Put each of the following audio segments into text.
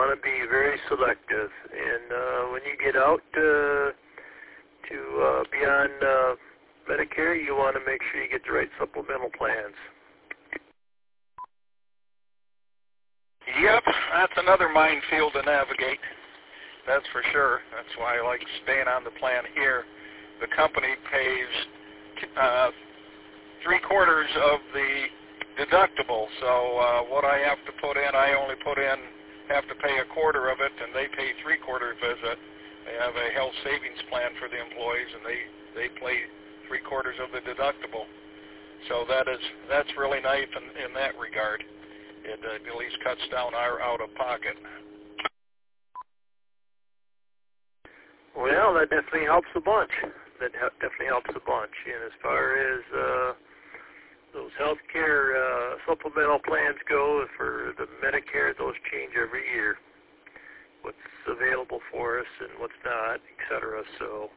want to be very selective. And when you get out to be on Medicare, you want to make sure you get the right supplemental plans. Yep, that's another minefield to navigate. That's for sure. That's why I like staying on the plan here. The company pays 3/4 of the deductible. So what I have to put in, I only have to pay 1/4 of it, and they pay 3/4 visit. They have a health savings plan for the employees, and they pay 3/4 of the deductible. So that's really nice in that regard. It at least cuts down our out-of-pocket. Well, that definitely helps a bunch. That definitely helps a bunch. And as far as those healthcare supplemental plans go, for the Medicare, those change every year. What's available for us and what's not, et cetera. So,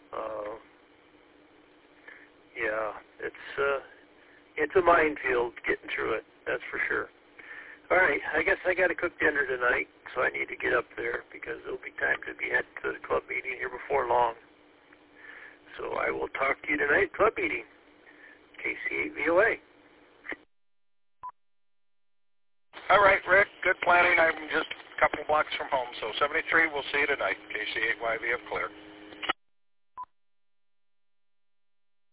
yeah, it's a minefield getting through it. That's for sure. All right, I guess I got to cook dinner tonight, so I need to get up there because there'll be time to be at the club meeting here before long. So I will talk to you tonight, club meeting, KC8VOA. All right, Rick, good planning. I'm just a couple blocks from home, so 73, we'll see you tonight, KC8YVF Clear.